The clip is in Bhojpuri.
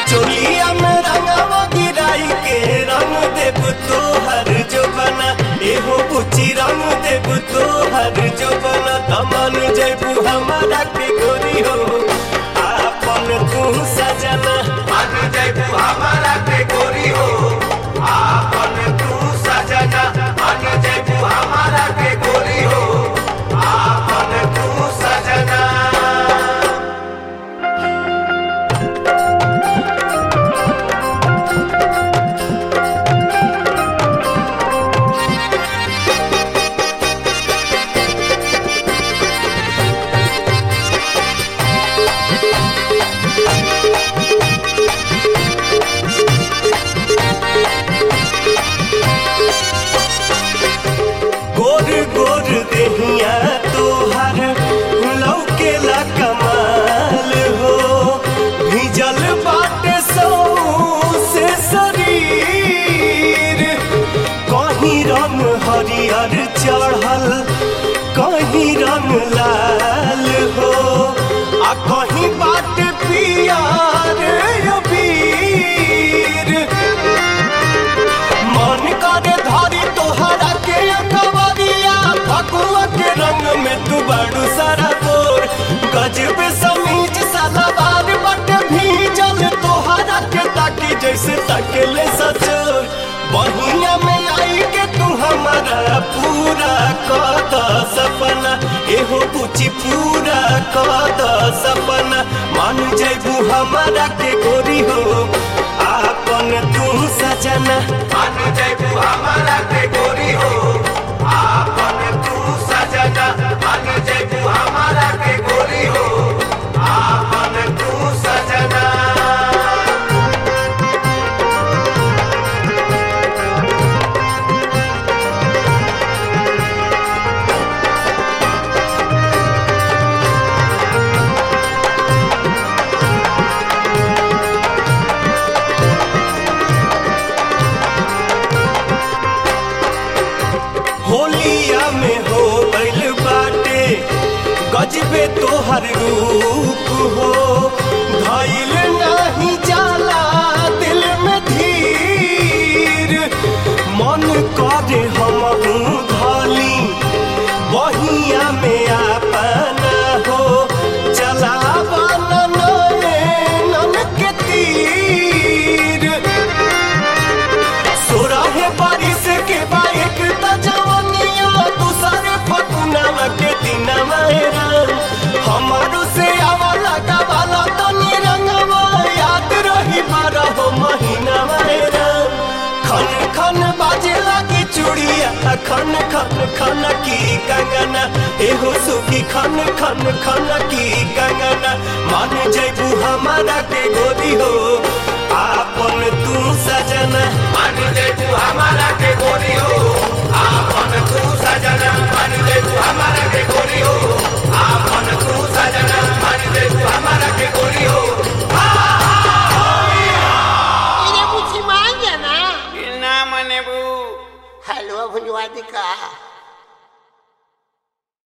चोलिया में रंगवा गिराई के रंग देव तोहर जोबना एहो बुची रंग देव तोहर जोबना तमन जैबू हमारा के गोरी हो आपन तू सजना मान जैबू हमारा के गोरी हो आपन तू सजना मान जैबू हमारा के गोरी हो आपन तू सजना। गोर गोर देहिया तोहर लौकेला कमाल हो भिजल बाटे सौसे शरीर कहीं रंग हरियर चढ़ल कहीं रंग लाल हो आ कहीं बाट पियर अबीर मन करे धारी तोहरा के कवरिया फगुआ के रंग में तू बड़ू सारा बोर गजब समीज सलवार बट भीजल तोहरा के ताकी जैसे तकले सचोर बहिया में आई के तू हमारा पूरा कद सपना एहो पूछी पूरा कद सपना मान जैबू हमारा के गोरी हो आपन तू सजना मान जैबू हमारा के गोरी हो आपन तू सजना मान जैबू हमारा के गोरी हो आपन तू सजना। होलिया में हो गइल बाटे गजबे तोहर रूप हो धइल नहीं जाला दिल में धीर मन करे हमहू धली बहिया में अपना हो चलावा नन के तीर सोरहे बारिश के बाइक तजवनिया दूसरे फगुनवा के दिनवा राम हमारो से आवा लगा वाला तनी रंगवा याद रही 12 महीनावा राम खन खन बाजे लगी चूड़िया खन खन खन की कंगना एहो सुखी खन खन खन की कंगना मान जैबू हमारा के गोरी हो